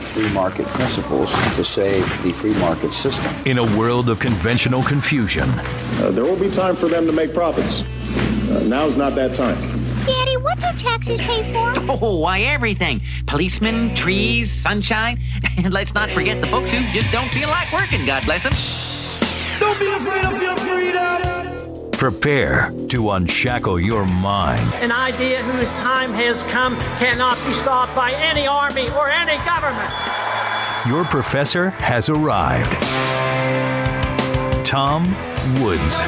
free market principles to save the free market system. In a world of conventional confusion, there will be time for them to make profits. Now's not that time. Daddy, what do taxes pay for? Oh, why, everything. Policemen, trees, sunshine. And let's not forget the folks who just don't feel like working, God bless them. Don't be afraid of your freedom. Prepare to unshackle your mind. An idea whose time has come cannot be stopped by any army or any government. Your professor has arrived. Tom Woods.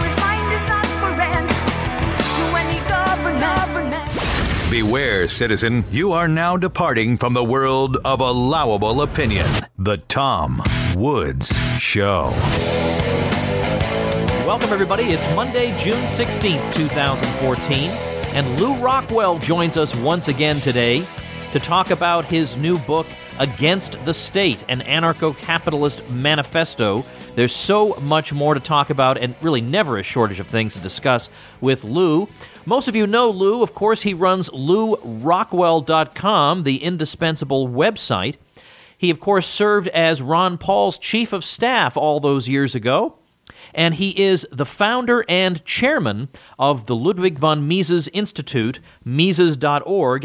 Beware, citizen, you are now departing from the world of allowable opinion. The Tom Woods Show. Welcome, everybody. It's Monday, June 16th, 2014, and Lew Rockwell joins us once again today to talk about his new book, Against the State, an Anarcho-Capitalist Manifesto. There's so much more to talk about, and really never a shortage of things to discuss with Lew. Most of you know Lew. Of course, he runs LewRockwell.com, the indispensable website. He, of course, served as Ron Paul's chief of staff all those years ago. And he is the founder and chairman of the Ludwig von Mises Institute. Mises.org,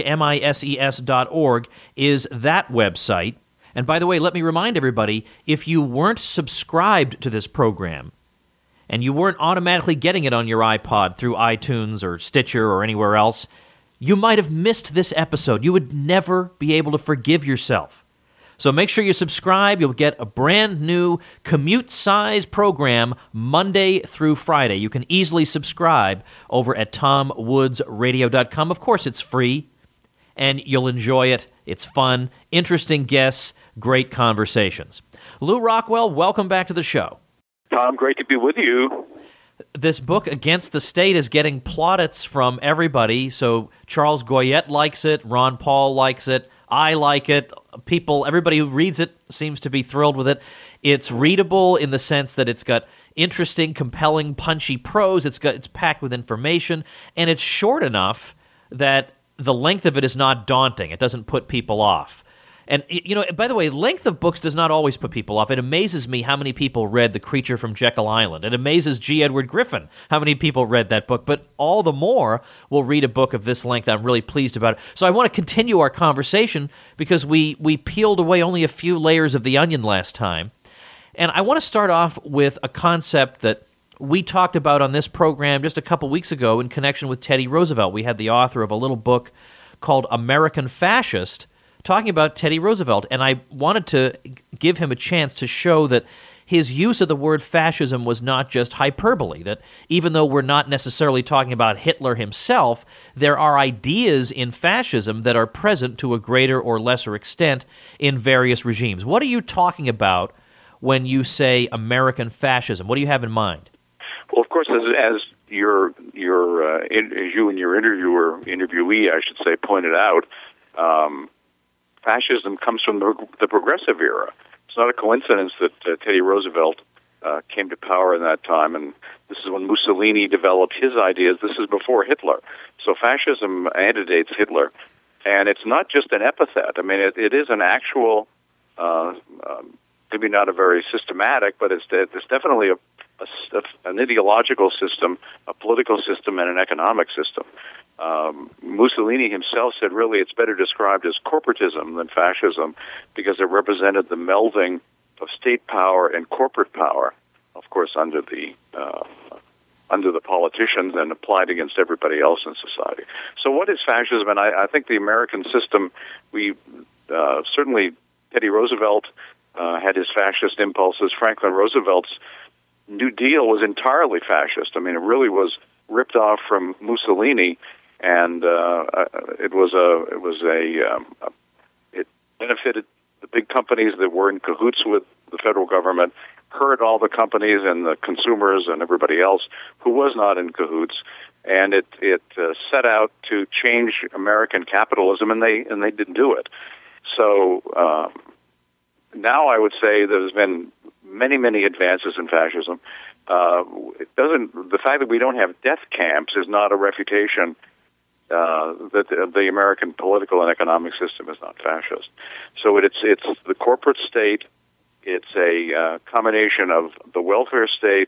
Mises.org, is that website. And by the way, let me remind everybody, if you weren't subscribed to this program, and you weren't automatically getting it on your iPod through iTunes or Stitcher or anywhere else, you might have missed this episode. You would never be able to forgive yourself. So make sure you subscribe. You'll get a brand new commute-size program Monday through Friday. You can easily subscribe over at TomWoodsRadio.com. Of course, it's free, and you'll enjoy it. It's fun, interesting guests, great conversations. Lew Rockwell, welcome back to the show. Tom, great to be with you. This book, Against the State, is getting plaudits from everybody. So Charles Goyette likes it, Ron Paul likes it, I like it. Everybody who reads it seems to be thrilled with it. It's readable in the sense that it's got interesting, compelling, punchy prose. It's packed with information, and it's short enough that the length of it is not daunting. It doesn't put people off. And, you know, by the way, length of books does not always put people off. It amazes me how many people read The Creature from Jekyll Island. It amazes G. Edward Griffin how many people read that book. But all the more will read a book of this length. I'm really pleased about it. So I want to continue our conversation because we peeled away only a few layers of the onion last time. And I want to start off with a concept that we talked about on this program just a couple weeks ago in connection with Teddy Roosevelt. We had the author of a little book called American Fascist, talking about Teddy Roosevelt, and I wanted to give him a chance to show that his use of the word fascism was not just hyperbole, that even though we're not necessarily talking about Hitler himself, there are ideas in fascism that are present to a greater or lesser extent in various regimes. What are you talking about when you say American fascism? What do you have in mind? Well, of course, as you and your interviewee, I should say, pointed out, fascism comes from the progressive era. It's not a coincidence that Teddy Roosevelt came to power in that time, and this is when Mussolini developed his ideas. This is before Hitler. So fascism antedates Hitler, and it's not just an epithet. I mean, it is an actual, maybe not a very systematic, but it's definitely an ideological system, a political system, and an economic system. Mussolini himself said really it's better described as corporatism than fascism because it represented the melding of state power and corporate power, of course, under the politicians and applied against everybody else in society. So what is fascism? And I think the American system, we certainly, Teddy Roosevelt had his fascist impulses. Franklin Roosevelt's New Deal was entirely fascist. I mean, it really was ripped off from Mussolini, and it benefited the big companies that were in cahoots with the federal government, hurt all the companies and the consumers and everybody else who was not in cahoots, and it set out to change American capitalism, and they didn't do it. So now I would say there's been many advances in fascism. The fact that we don't have death camps is not a refutation that the American political and economic system is not fascist. So it's the corporate state. It's a combination of the welfare state,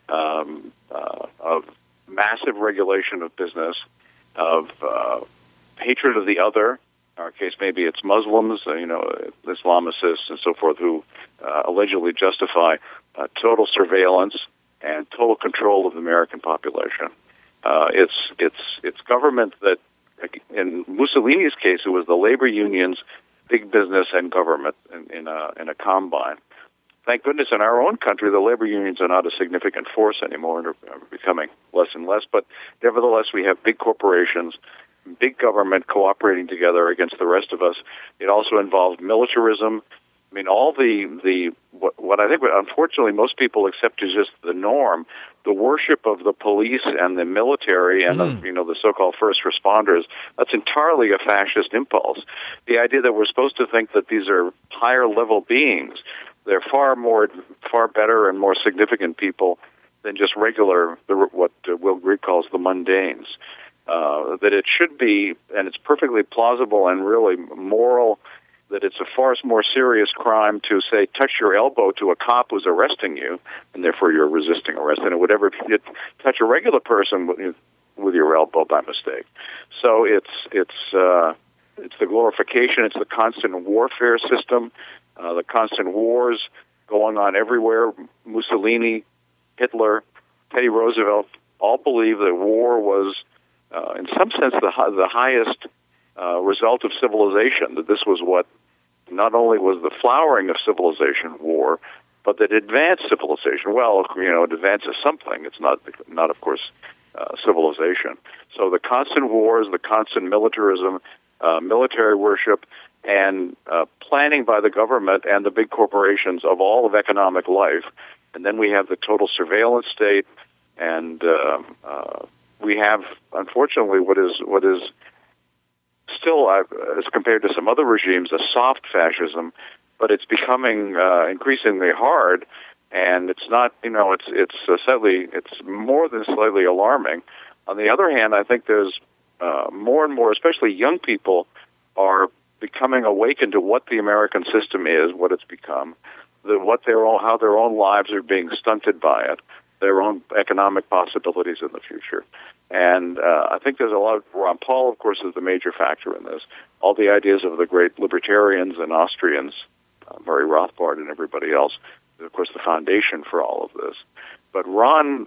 of massive regulation of business, of hatred of the other. In our case, maybe it's Muslims, Islamicists and so forth, who allegedly justify total surveillance and total control of the American population. It's government that, in Mussolini's case, it was the labor unions, big business, and government in a combine. Thank goodness in our own country, the labor unions are not a significant force anymore and are becoming less and less. But nevertheless, we have big corporations, big government cooperating together against the rest of us. It also involves militarism. I mean, all what I think, unfortunately, most people accept as just the norm, the worship of the police and the military and the so-called first responders. That's entirely a fascist impulse. The idea that we're supposed to think that these are higher level beings, they're far better and more significant people than just regular, what Will Grigg calls the mundanes. That it should be, and it's perfectly plausible and really moral, that it's a far more serious crime to, say, touch your elbow to a cop who's arresting you, and therefore you're resisting arrest, and whatever if you touch a regular person with your elbow by mistake. So it's the glorification, it's the constant warfare system, the constant wars going on everywhere. Mussolini, Hitler, Teddy Roosevelt all believed that war was, in some sense, the highest result of civilization, that this was what not only was the flowering of civilization, war, but that advanced civilization. Well, it advances something. It's not of course, civilization. So the constant wars, the constant militarism, military worship, and planning by the government and the big corporations of all of economic life. And then we have the total surveillance state, and we have, unfortunately, what is still, as compared to some other regimes, a soft fascism, but it's becoming increasingly hard, and it's not, it's more than slightly alarming. On the other hand, I think there's more and more, especially young people, are becoming awakened to what the American system is, what it's become, how their own lives are being stunted by it, their own economic possibilities in the future. And I think there's a lot of, Ron Paul, of course, is the major factor in this. All the ideas of the great libertarians and Austrians, Murray Rothbard and everybody else, of course, the foundation for all of this. But Ron,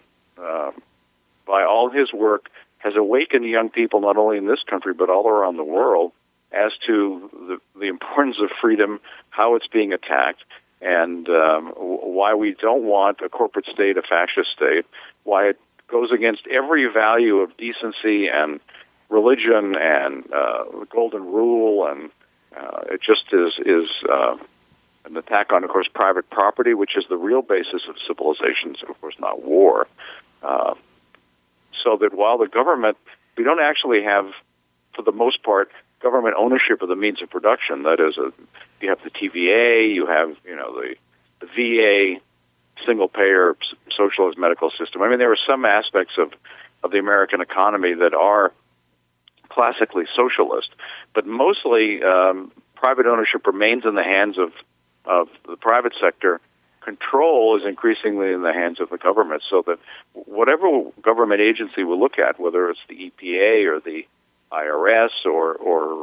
by all his work, has awakened young people, not only in this country, but all around the world, as to the importance of freedom, how it's being attacked, and why we don't want a corporate state, a fascist state, why it goes against every value of decency and religion and the golden rule, and it just is an attack on, of course, private property, which is the real basis of civilizations, of course, not war. So that while the government, we don't actually have, for the most part, government ownership of the means of production. That is, you have the TVA, you have the VA, single-payer socialist medical system. I mean, there are some aspects of the American economy that are classically socialist, but mostly private ownership remains in the hands of the private sector. Control is increasingly in the hands of the government, so that whatever government agency we look at, whether it's the EPA or the IRS or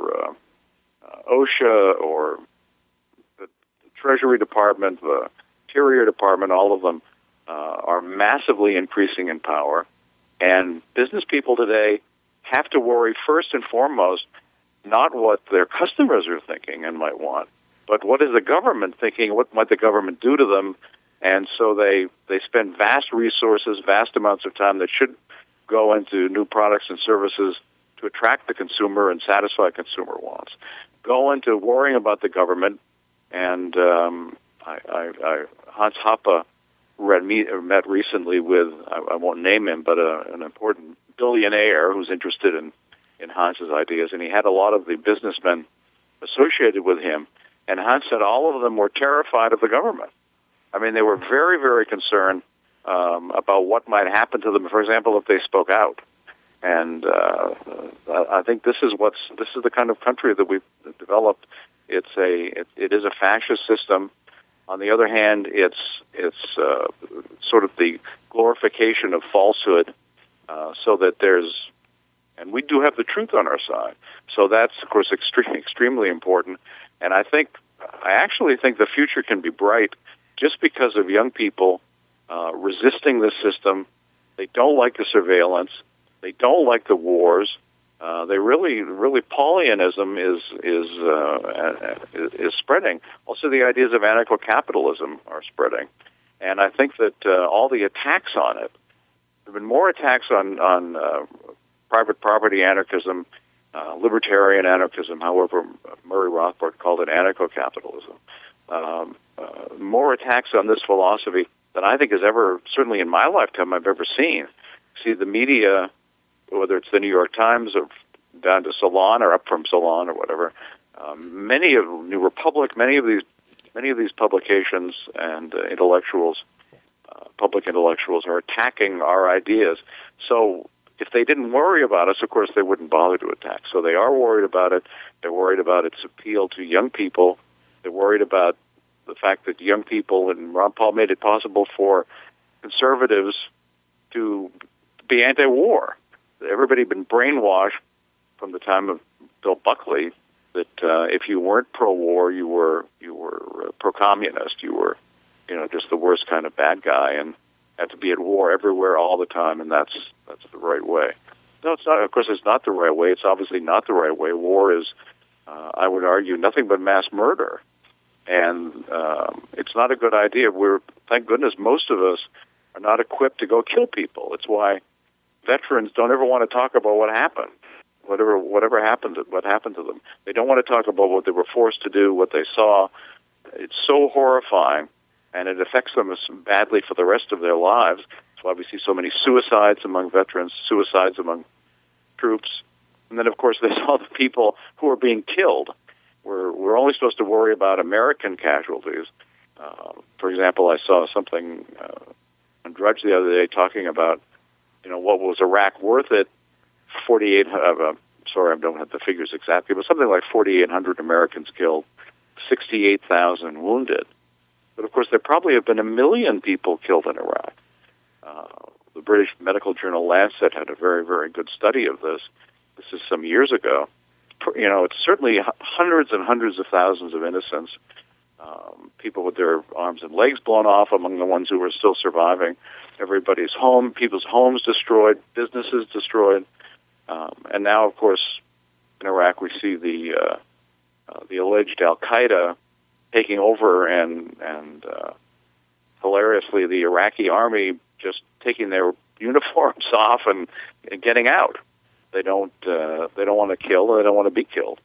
OSHA or the Treasury Department, the Interior Department, all of them are massively increasing in power. And business people today have to worry first and foremost not what their customers are thinking and might want, but what is the government thinking, what might the government do to them. And so they spend vast resources, vast amounts of time that should go into new products and services to attract the consumer and satisfy consumer wants, go into worrying about the government. And Hans Hoppe met recently with, I won't name him, but an important billionaire who's interested in Hans's ideas, and he had a lot of the businessmen associated with him, and Hans said all of them were terrified of the government. I mean, they were very, very concerned about what might happen to them, for example, if they spoke out. And I think this is the kind of country that we've developed. It is a fascist system. On the other hand, it's sort of the glorification of falsehood, so that and we do have the truth on our side. So that's, of course, extremely important. And I actually think the future can be bright just because of young people resisting the system. They don't like the surveillance. They don't like the wars. They really Pollyannism is spreading. Also, the ideas of anarcho-capitalism are spreading, and I think that all the attacks on it. There have been more attacks on private property anarchism, libertarian anarchism. However, Murray Rothbard called it anarcho-capitalism. More attacks on this philosophy than I think has ever, certainly in my lifetime, I've ever seen. See, the media, whether it's the New York Times or down to Salon or up from Salon or whatever, many of New Republic, many of these publications and intellectuals, public intellectuals, are attacking our ideas. So if they didn't worry about us, of course, they wouldn't bother to attack. So they are worried about it. They're worried about its appeal to young people. They're worried about the fact that young people, and Ron Paul made it possible for conservatives to be anti-war. Everybody had been brainwashed from the time of Bill Buckley that if you weren't pro-war, you were pro-communist. You were, just the worst kind of bad guy, and had to be at war everywhere all the time, and that's the right way. No, it's not. Of course, it's not the right way. It's obviously not the right way. War is, I would argue, nothing but mass murder, and it's not a good idea. Thank goodness, most of us are not equipped to go kill people. It's why veterans don't ever want to talk about what happened, whatever happened, what happened to them. They don't want to talk about what they were forced to do, what they saw. It's so horrifying, and it affects them badly for the rest of their lives. That's why we see so many suicides among veterans, suicides among troops. And then, of course, there's all the people who are being killed. We're only supposed to worry about American casualties. For example, I saw something on Drudge the other day talking about, what was Iraq worth it? Sorry, I don't have the figures exactly, but something like 4,800 Americans killed, 68,000 wounded. But, of course, there probably have been 1 million people killed in Iraq. The British medical journal Lancet had a very, very good study of this. This is some years ago. It's certainly hundreds and hundreds of thousands of innocents, people with their arms and legs blown off among the ones who were still surviving. Everybody's people's homes destroyed, businesses destroyed. And now, of course, in Iraq, we see the alleged Al-Qaeda taking over, and hilariously, the Iraqi army just taking their uniforms off and getting out. They don't want to kill. They don't want to be killed.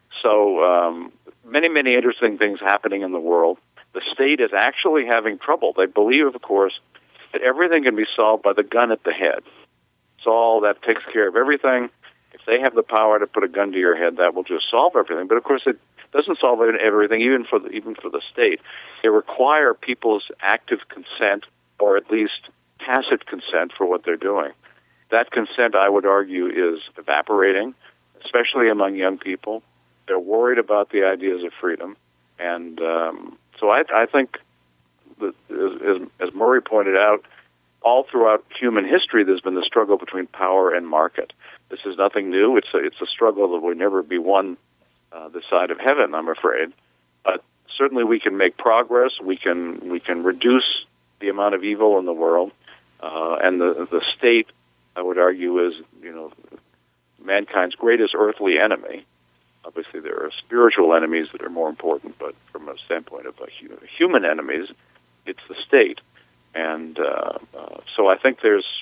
So many interesting things happening in the world. The state is actually having trouble. They believe, of course, that everything can be solved by the gun at the head. So that takes care of everything. If they have the power to put a gun to your head, that will just solve everything. But of course, it doesn't solve everything, even for the state. They require people's active consent, or at least tacit consent, for what they're doing. That consent, I would argue, is evaporating, especially among young people. They're worried about the ideas of freedom. And so I think, that, as Murray pointed out, all throughout human history, there's been the struggle between power and market. This is nothing new. It's a struggle that will never be won this side of heaven, I'm afraid. But certainly we can make progress. We can reduce the amount of evil in the world. And the state, I would argue, is mankind's greatest earthly enemy. Obviously, there are spiritual enemies that are more important, but from a standpoint of human enemies, it's the state. And so I think there's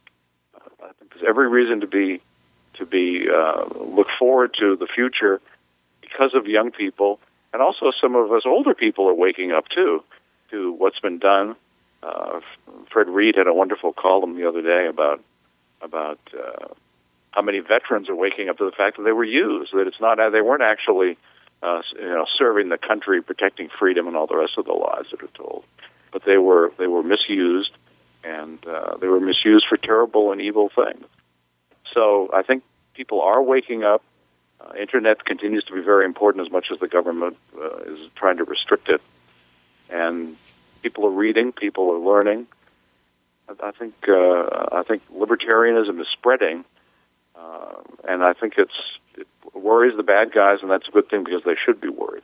every reason to look forward to the future because of young people, and also some of us older people are waking up too to what's been done. Fred Reed had a wonderful column the other day about how many veterans are waking up to the fact that they were used, that they weren't actually serving the country, protecting freedom, and all the rest of the lies that are told, but they were misused, and they were misused for terrible and evil things. So I think people are waking up. Internet continues to be very important as much as the government is trying to restrict it. And people are reading, people are learning. I think libertarianism is spreading, and I think it worries the bad guys, and that's a good thing because they should be worried.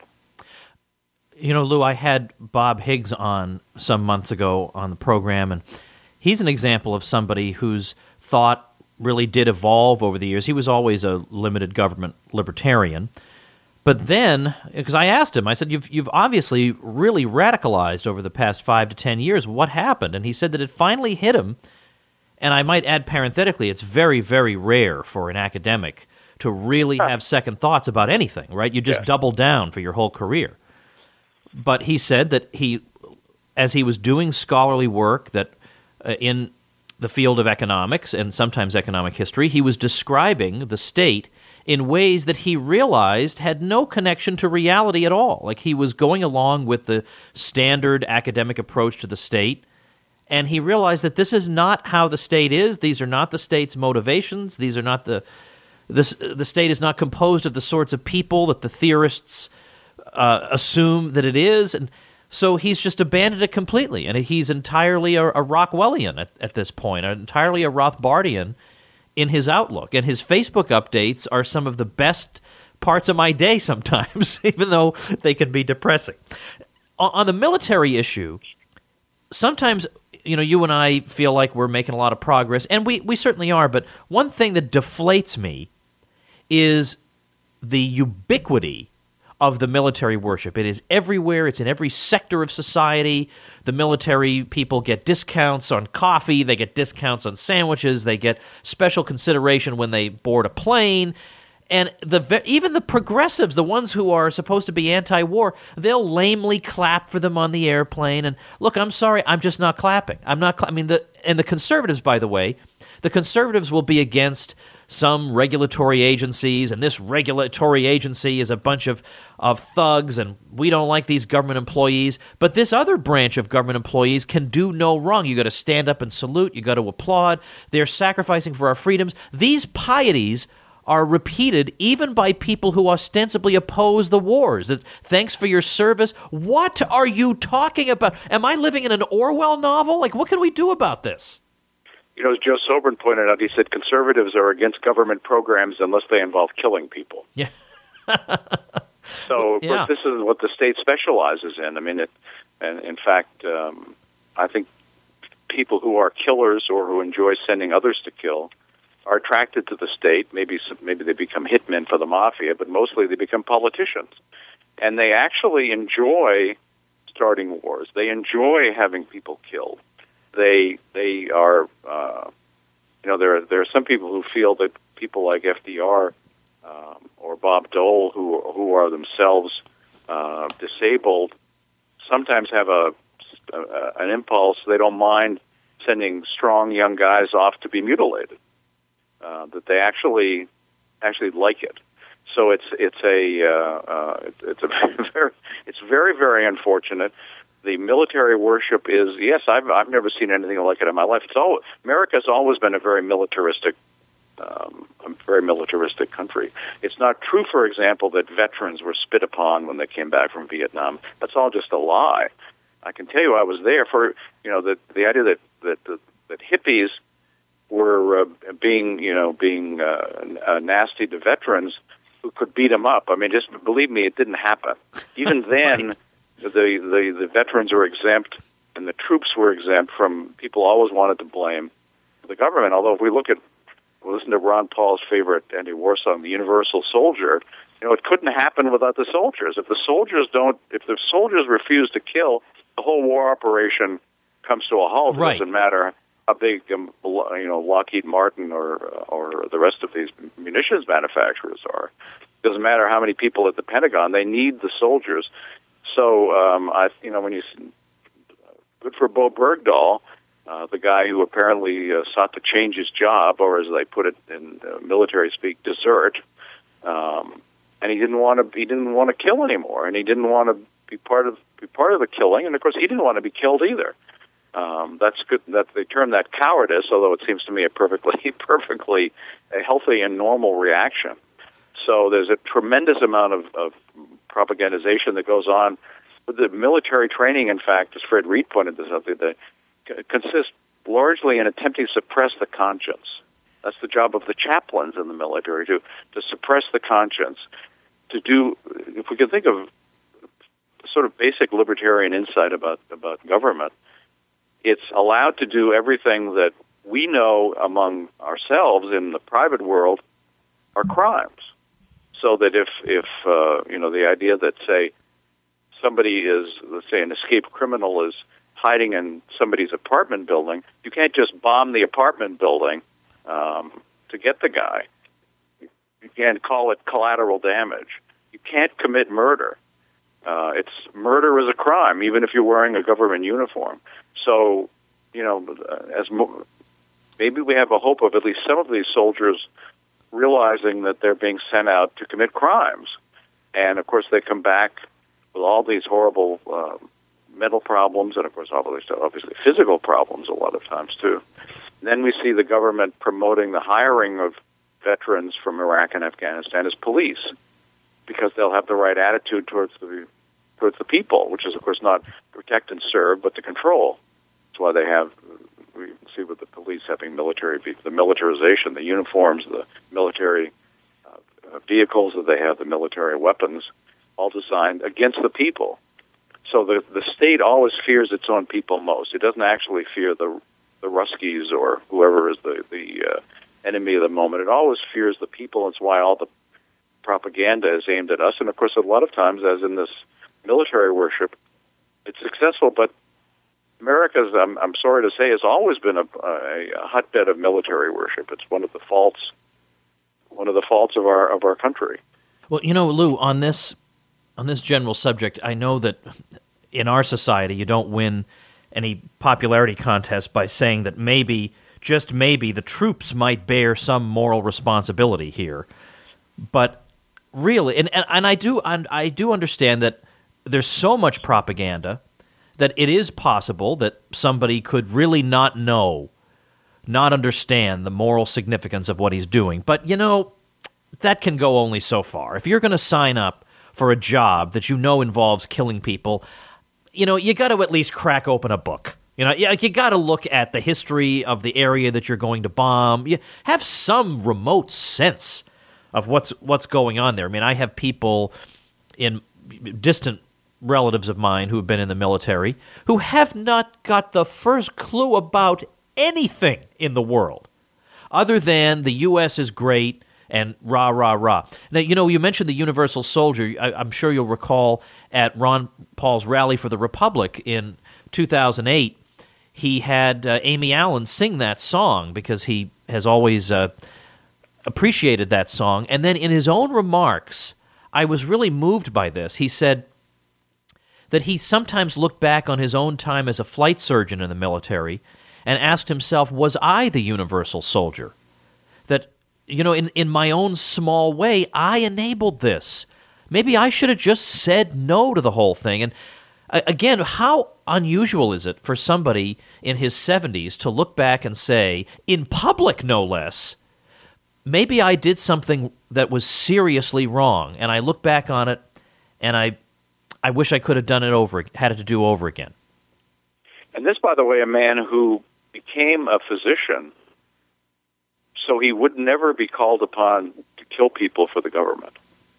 You know, Lou, I had Bob Higgs on some months ago on the program, and he's an example of somebody whose thought really did evolve over the years. He was always a limited government libertarian. But then, because I asked him, I said, you've obviously really radicalized over the past 5 to 10 years. What happened? And he said that it finally hit him, and I might add parenthetically, it's very, very rare for an academic to really have second thoughts about anything, right? You just double down for your whole career. But he said that as he was doing scholarly work that in the field of economics and sometimes economic history, he was describing the state in ways that he realized had no connection to reality at all. Like he was going along with the standard academic approach to the state, and he realized that this is not how the state is. These are not the state's motivations. These are not the state is not composed of the sorts of people that the theorists assume that it is. And so he's just abandoned it completely, and he's entirely a Rockwellian at this point, entirely a Rothbardian in his outlook. And his Facebook updates are some of the best parts of my day sometimes, even though they can be depressing. On the military issue, sometimes, you know, you and I feel like we're making a lot of progress, and we certainly are, but one thing that deflates me is the ubiquity of the military worship. It is everywhere. It's in every sector of society. The military people get discounts on coffee. They get discounts on sandwiches. They get special consideration when they board a plane. And even the progressives, the ones who are supposed to be anti-war, they'll lamely clap for them on the airplane. And look, I'm sorry, I'm just not clapping. And the conservatives, by the way, the conservatives will be against some regulatory agencies, and this regulatory agency is a bunch of thugs, and we don't like these government employees. But this other branch of government employees can do no wrong. You got to stand up and salute. You got to applaud. They're sacrificing for our freedoms. These pieties are repeated even by people who ostensibly oppose the wars. Thanks for your service. What are you talking about? Am I living in an Orwell novel? Like, what can we do about this? You know, as Joe Sobran pointed out, he said conservatives are against government programs unless they involve killing people. Yeah. So, of course, this is what the state specializes in. I mean, in fact, I think people who are killers or who enjoy sending others to kill are attracted to the state. Maybe they become hitmen for the mafia, but mostly they become politicians. And they actually enjoy starting wars. They enjoy having people killed. They are, there are some people who feel that people like FDR or Bob Dole, who are themselves disabled, sometimes have an impulse. They don't mind sending strong young guys off to be mutilated. That they actually like it. So it's very, very unfortunate. The military worship is, yes, I've never seen anything like it in my life. America's always been a very militaristic country. It's not true, for example, that veterans were spit upon when they came back from Vietnam. That's all just a lie. I can tell you, I was there for the idea that hippies were being nasty to veterans who could beat them up. I mean, just believe me, it didn't happen. Even then. Right. The veterans are exempt, and the troops were exempt from. People always wanted to blame the government. Although if we listen to Ron Paul's favorite anti-war song, "The Universal Soldier," it couldn't happen without the soldiers. If the soldiers refuse to kill, the whole war operation comes to a halt. Right. It doesn't matter how big Lockheed Martin or the rest of these munitions manufacturers are. It doesn't matter how many people at the Pentagon. They need the soldiers. So, when good for Bo Bergdahl, the guy who apparently sought to change his job, or as they put it in military speak, desert, and he didn't want to kill anymore, and he didn't want to be part of the killing, and of course he didn't want to be killed either. That's good that they term that cowardice, although it seems to me a perfectly a healthy and normal reaction. So there's a tremendous amount of propagandization that goes on. The military training, in fact, as Fred Reed pointed this out, that consists largely in attempting to suppress the conscience. That's the job of the chaplains in the military, to suppress the conscience. If we can think of sort of basic libertarian insight about government, it's allowed to do everything that we know among ourselves in the private world are crimes. So that if the idea that, say, somebody is, let's say, an escaped criminal is hiding in somebody's apartment building, you can't just bomb the apartment building to get the guy. You can't call it collateral damage. You can't commit murder. Murder is a crime, even if you're wearing a government uniform. So, maybe we have a hope of at least some of these soldiers realizing that they're being sent out to commit crimes. And, of course, they come back with all these horrible mental problems and, of course, obviously physical problems a lot of times, too. And then we see the government promoting the hiring of veterans from Iraq and Afghanistan as police because they'll have the right attitude towards the people, which is, of course, not protect and serve, but to control. That's why we see with the police having the militarization, the uniforms, the military vehicles that they have, the military weapons, all designed against the people. So the state always fears its own people most. It doesn't actually fear the Ruskies or whoever is the enemy of the moment. It always fears the people. It's why all the propaganda is aimed at us. And, of course, a lot of times, as in this military worship, it's successful, but America's, I'm sorry to say, has always been a hotbed of military worship. It's one of the faults of our country. Well, Lou, on this general subject, I know that in our society you don't win any popularity contest by saying that maybe, just maybe, the troops might bear some moral responsibility here. But really, and I do understand that there's so much propaganda that it is possible that somebody could really not understand the moral significance of what he's doing. But, that can go only so far. If you're going to sign up for a job that involves killing people, you got to at least crack open a book. You got to look at the history of the area that you're going to bomb. You have some remote sense of what's going on there. I mean, I have people in distant relatives of mine who have been in the military who have not got the first clue about anything in the world other than the U.S. is great and rah, rah, rah. Now, you mentioned the Universal Soldier. I'm sure you'll recall at Ron Paul's Rally for the Republic in 2008, he had Amy Allen sing that song because he has always appreciated that song. And then in his own remarks, I was really moved by this. He said that he sometimes looked back on his own time as a flight surgeon in the military and asked himself, was I the universal soldier? That, in my own small way, I enabled this. Maybe I should have just said no to the whole thing. And again, how unusual is it for somebody in his 70s to look back and say, in public no less, maybe I did something that was seriously wrong, and I look back on it, and I wish I could have done it had it to do over again. And this, by the way, a man who became a physician so he would never be called upon to kill people for the government.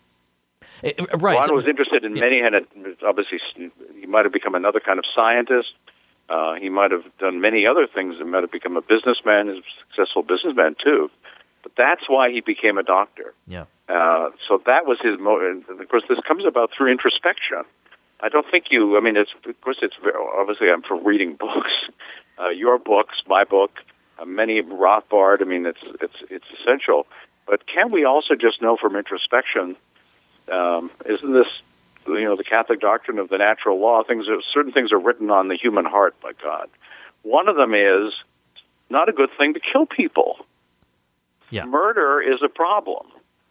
Right. Ron was interested in many, and obviously he might have become another kind of scientist. He might have done many other things. He might have become a businessman, a successful businessman too. But that's why he became a doctor. Yeah. So that was his motive. Of course, this comes about through introspection. I don't think it's obviously I'm for reading books, your books, my book, many Rothbard. I mean, it's essential. But can we also just know from introspection? Isn't this, the Catholic doctrine of the natural law? Certain things are written on the human heart by God. One of them is not a good thing to kill people. Yeah. Murder is a problem,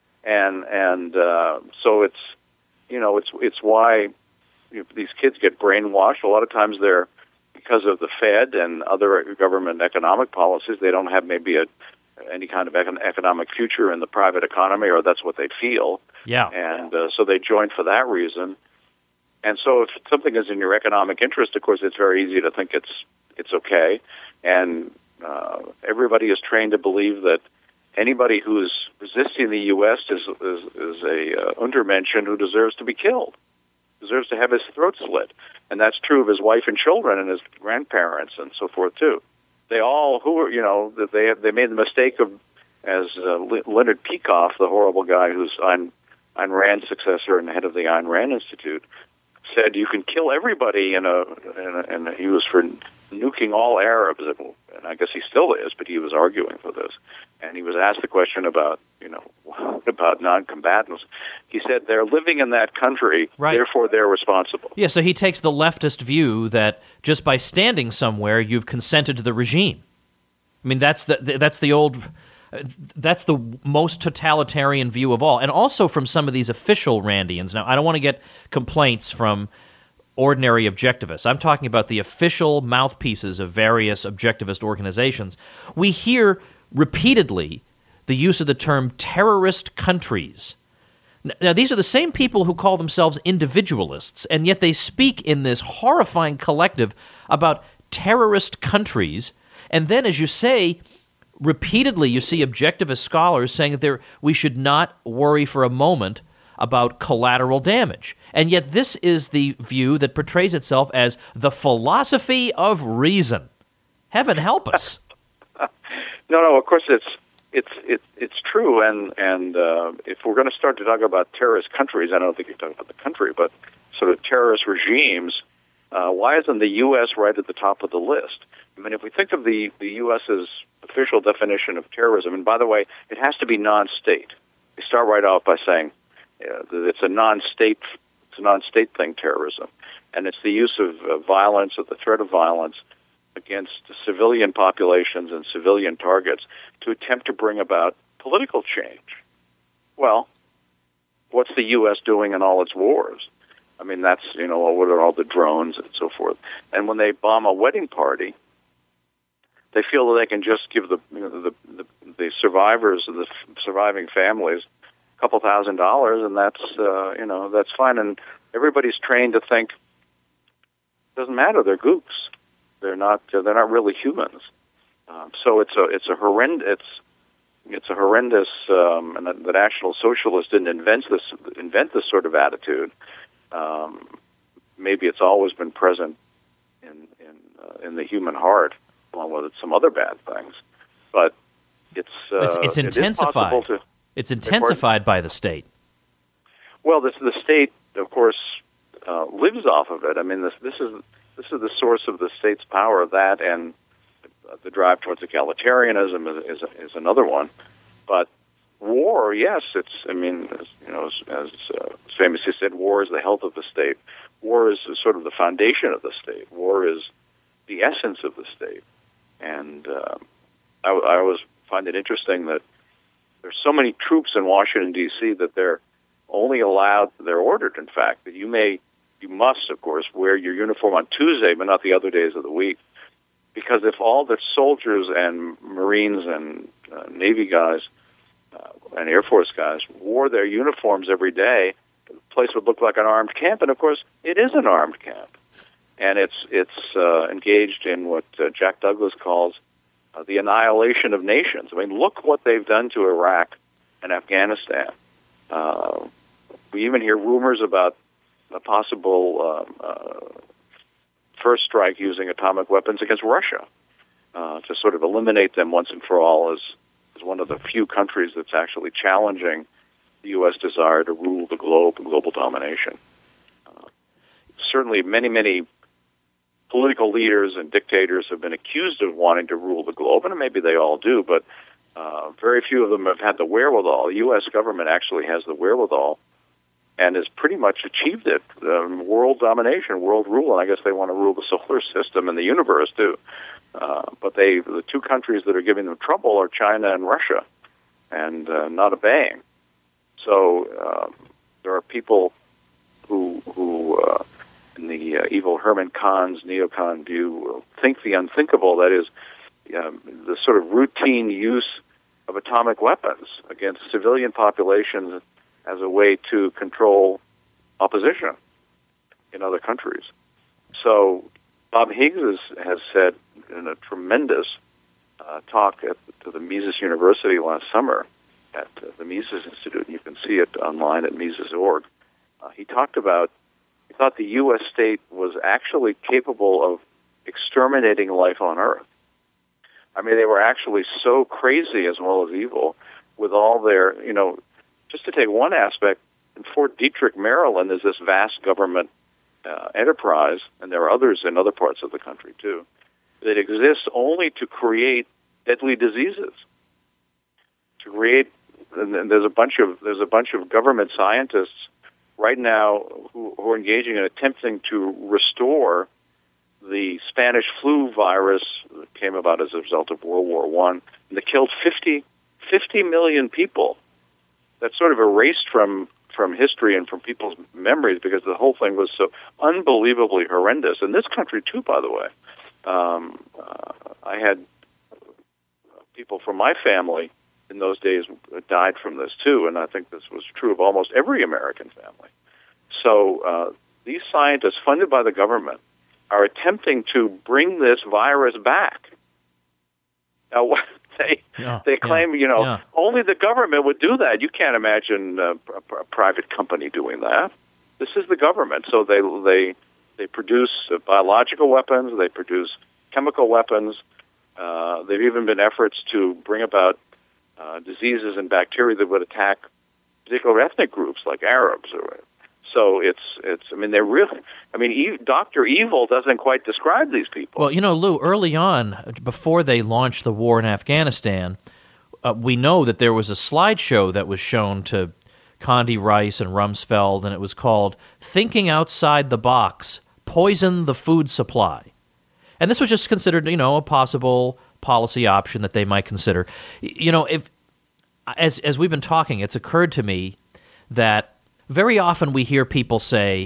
and so it's why these kids get brainwashed. A lot of times they're because of the Fed and other government economic policies, they don't have maybe any kind of economic future in the private economy, or that's what they feel. Yeah. And so they join for that reason. And so if something is in your economic interest, of course, it's very easy to think it's okay. And everybody is trained to believe that anybody who is resisting the U.S. is a Untermenschen who deserves to be killed, deserves to have his throat slit. And that's true of his wife and children and his grandparents and so forth, too. They all, they made the mistake of, as Leonard Peikoff, the horrible guy who's Ayn Rand's successor and head of the Ayn Rand Institute, said you can kill everybody and he was for nuking all Arabs, and I guess he still is, but he was arguing for this. And he was asked the question about, about non-combatants. He said they're living in that country, right. Therefore they're responsible. Yeah, so he takes the leftist view that just by standing somewhere, you've consented to the regime. I mean, that's the most totalitarian view of all. And also from some of these official Randians. Now, I don't want to get complaints from ordinary objectivists. I'm talking about the official mouthpieces of various objectivist organizations. We hear repeatedly the use of the term terrorist countries. Now, these are the same people who call themselves individualists, and yet they speak in this horrifying collective about terrorist countries. And then, as you say, repeatedly you see objectivist scholars saying that we should not worry for a moment about collateral damage. And yet this is the view that portrays itself as the philosophy of reason. Heaven help us. No, of course it's true, and if we're going to start to talk about terrorist countries, I don't think you're talking about the country, but sort of terrorist regimes, why isn't the U.S. right at the top of the list? I mean, if we think of the U.S.'s official definition of terrorism, and by the way, it has to be non-state. They start right off by saying that it's a non-state thing, terrorism, and it's the use of violence or the threat of violence against civilian populations and civilian targets to attempt to bring about political change. Well, what's the U.S. doing in all its wars? I mean, that's, what are all the drones and so forth. And when they bomb a wedding party, they feel that they can just give the survivors, the surviving families, a couple $1,000, and that's fine. And everybody's trained to think it doesn't matter. They're gooks. They're not really humans. So it's a horrendous. And the National Socialists didn't invent this sort of attitude. Maybe it's always been present in the human heart, along with some other bad things. But it's intensified. It's intensified by the state. Well, the state, of course, lives off of it. I mean, this is the source of the state's power. That and the drive towards egalitarianism is another one. But war, yes, as famously said, war is the health of the state. War is sort of the foundation of the state. War is the essence of the state. And I always find it interesting that there's so many troops in Washington, D.C. that they're ordered, in fact, that you must, of course, wear your uniform on Tuesday, but not the other days of the week. Because if all the soldiers and Marines and Navy guys and Air Force guys wore their uniforms every day, the place would look like an armed camp. And, of course, it is an armed camp. And it's engaged in what Jack Douglas calls the annihilation of nations. I mean, look what they've done to Iraq and Afghanistan. We even hear rumors about a possible first strike using atomic weapons against Russia to sort of eliminate them once and for all as one of the few countries that's actually challenging the U.S. desire to rule the globe and global domination. Certainly many, many political leaders and dictators have been accused of wanting to rule the globe, and maybe they all do, but very few of them have had the wherewithal. The U.S. government actually has the wherewithal and has pretty much achieved it. World domination, world rule, and I guess they want to rule the solar system and the universe, too. But the two countries that are giving them trouble are China and Russia, and not obeying. So there are people who evil Herman Kahn's neocon view, think the unthinkable, that is, the sort of routine use of atomic weapons against civilian populations as a way to control opposition in other countries. So Bob Higgs has said in a tremendous talk to the Mises University last summer at the Mises Institute, and you can see it online at Mises.org, he thought the U.S. state was actually capable of exterminating life on Earth. I mean, they were actually so crazy as well as evil with all their, just to take one aspect, in Fort Detrick, Maryland, there's this vast government enterprise, and there are others in other parts of the country too, that exists only to create deadly diseases. To create, and there's a bunch of government scientists right now who are engaging in attempting to restore the Spanish flu virus that came about as a result of World War I, and that killed 50 million people. That's sort of erased from history and from people's memories because the whole thing was so unbelievably horrendous. In this country, too, by the way. I had people from my family in those days died from this, too, and I think this was true of almost every American family. So these scientists, funded by the government, are attempting to bring this virus back. Now, they claim, only the government would do that. You can't imagine a private company doing that. This is the government. So they produce biological weapons. They produce chemical weapons. There have even been efforts to bring about diseases and bacteria that would attack particular ethnic groups like Arabs. So Dr. Evil doesn't quite describe these people. Well, Lou, early on, before they launched the war in Afghanistan, we know that there was a slideshow that was shown to Condi Rice and Rumsfeld, and it was called Thinking Outside the Box, Poison the Food Supply. And this was just considered, a possible policy option that they might consider. As we've been talking, it's occurred to me that very often we hear people say,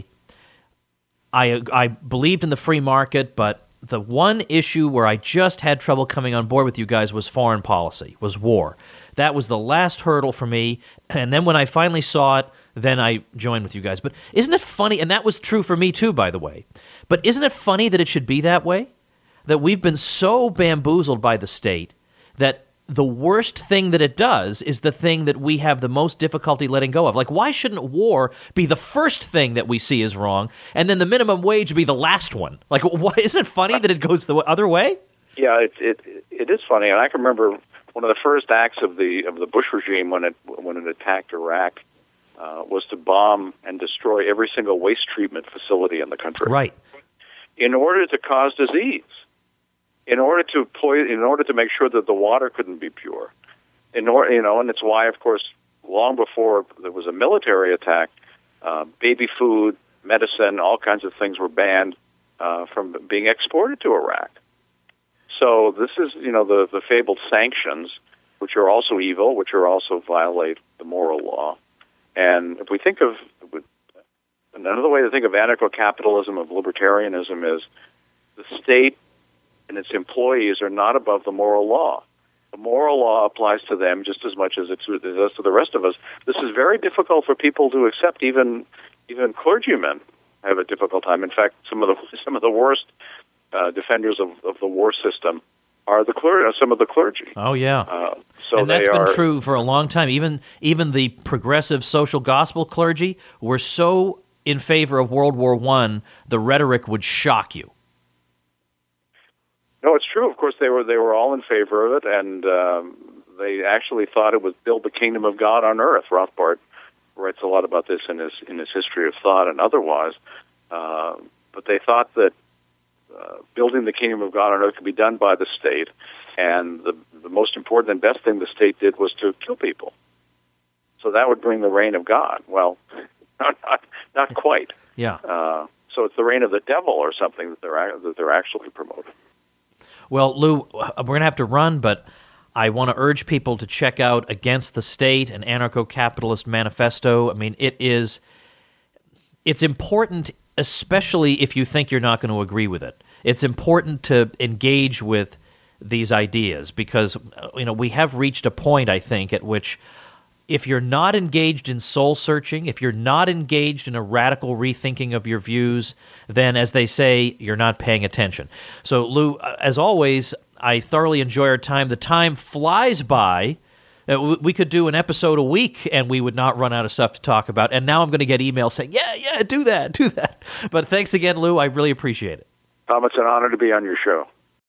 I believed in the free market, but the one issue where I just had trouble coming on board with you guys was foreign policy, was war. That was the last hurdle for me, and then when I finally saw it, then I joined with you guys. But isn't it funny, and that was true for me too, by the way, but isn't it funny that it should be that way? That we've been so bamboozled by the state that the worst thing that it does is the thing that we have the most difficulty letting go of. Like, why shouldn't war be the first thing that we see is wrong, and then the minimum wage be the last one? Like, isn't it funny that it goes the other way? Yeah, it is funny, and I can remember one of the first acts of the Bush regime when it attacked Iraq was to bomb and destroy every single waste treatment facility in the country. Right. In order to cause disease. In order to make sure that the water couldn't be pure, and it's why, of course, long before there was a military attack, baby food, medicine, all kinds of things were banned from being exported to Iraq. So this is, the fabled sanctions, which are also evil, which are also violate the moral law. And if we think of another way to think of anarcho-capitalism, of libertarianism, is the state and its employees are not above the moral law. The moral law applies to them just as much as it does to the rest of us. This is very difficult for people to accept. Even clergymen have a difficult time. In fact, some of the worst defenders of the war system are some of the clergy. Oh yeah, and that's been true for a long time. Even the progressive social gospel clergy were so in favor of World War I, the rhetoric would shock you. No, it's true. Of course, they were all in favor of it, and they actually thought it would build the kingdom of God on earth. Rothbard writes a lot about this in his history of thought and otherwise. But they thought that building the kingdom of God on earth could be done by the state, and the most important and best thing the state did was to kill people. So that would bring the reign of God. Well, not quite. Yeah. So it's the reign of the devil or something that they're actually promoting. Well, Lou, we're going to have to run, but I want to urge people to check out Against the State, an anarcho-capitalist manifesto. I mean, it's important especially if you think you're not going to agree with it. It's important to engage with these ideas because, we have reached a point, I think, at which if you're not engaged in soul-searching, if you're not engaged in a radical rethinking of your views, then, as they say, you're not paying attention. So, Lou, as always, I thoroughly enjoy our time. The time flies by. We could do an episode a week, and we would not run out of stuff to talk about. And now I'm going to get emails saying, yeah, do that. But thanks again, Lou. I really appreciate it. Tom, it's an honor to be on your show.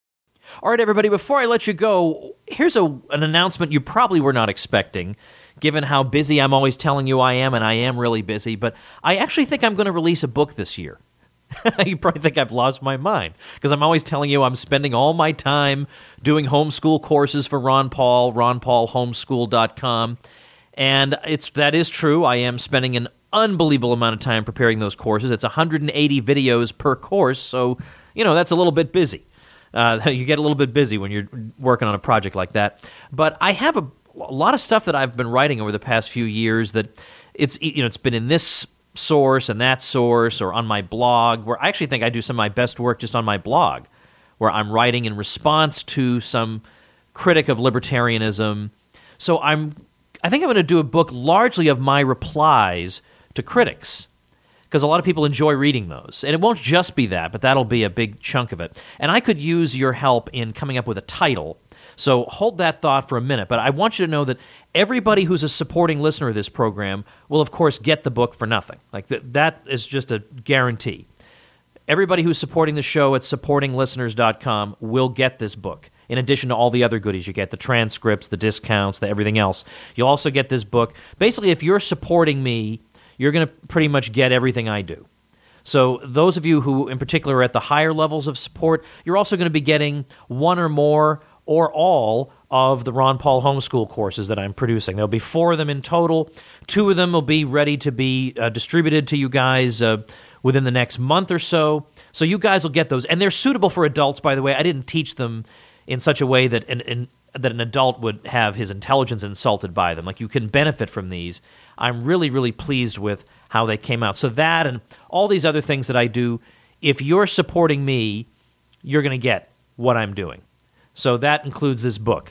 All right, everybody, before I let you go, here's an announcement you probably were not expecting, given how busy I'm always telling you I am, and I am really busy. But I actually think I'm going to release a book this year. You probably think I've lost my mind, because I'm always telling you I'm spending all my time doing homeschool courses for Ron Paul, ronpaulhomeschool.com. And that is true. I am spending an unbelievable amount of time preparing those courses. It's 180 videos per course, so, that's a little bit busy. You get a little bit busy when you're working on a project like that. But I have a lot of stuff that I've been writing over the past few years that it's been in this source and that source or on my blog, where I actually think I do some of my best work just on my blog, where I'm writing in response to some critic of libertarianism. So I think I'm going to do a book largely of my replies to critics, because a lot of people enjoy reading those. And it won't just be that, but that'll be a big chunk of it. And I could use your help in coming up with a title. So hold that thought for a minute. But I want you to know that everybody who's a supporting listener of this program will, of course, get the book for nothing. Like that is just a guarantee. Everybody who's supporting the show at supportinglisteners.com will get this book, in addition to all the other goodies. You get the transcripts, the discounts, the everything else. You'll also get this book. Basically, if you're supporting me, you're going to pretty much get everything I do. So those of you who, in particular, are at the higher levels of support, you're also going to be getting one or more or all of the Ron Paul Homeschool courses that I'm producing. There'll be 4 of them in total. 2 of them will be ready to be distributed to you guys within the next month or so. So you guys will get those. And they're suitable for adults, by the way. I didn't teach them in such a way that an adult would have his intelligence insulted by them. Like, you can benefit from these. I'm really, really pleased with how they came out. So that and all these other things that I do, if you're supporting me, you're going to get what I'm doing. So that includes this book.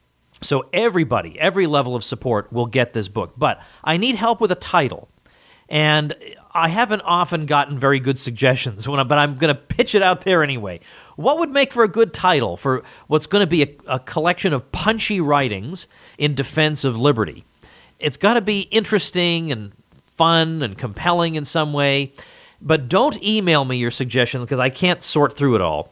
So everybody, every level of support will get this book. But I need help with a title. And I haven't often gotten very good suggestions, but I'm going to pitch it out there anyway. What would make for a good title for what's going to be a collection of punchy writings in defense of liberty? It's got to be interesting and fun and compelling in some way. But don't email me your suggestions, because I can't sort through it all.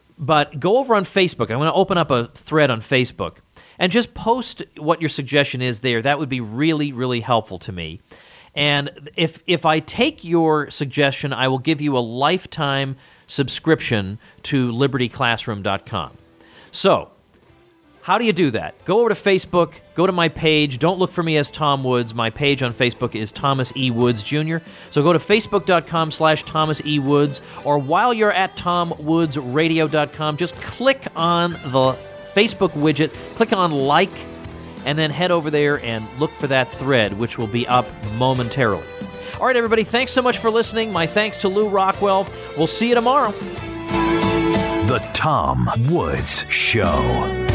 But go over on Facebook. I'm going to open up a thread on Facebook and just post what your suggestion is there. That would be really, really helpful to me. And if I take your suggestion, I will give you a lifetime subscription to libertyclassroom.com. So, how do you do that? Go over to Facebook, go to my page. Don't look for me as Tom Woods. My page on Facebook is Thomas E. Woods Jr. So go to facebook.com/Thomas E. Woods, or while you're at TomWoodsRadio.com, just click on the Facebook widget, click on like, and then head over there and look for that thread, which will be up momentarily. All right, everybody, thanks so much for listening. My thanks to Lou Rockwell. We'll see you tomorrow. The Tom Woods Show.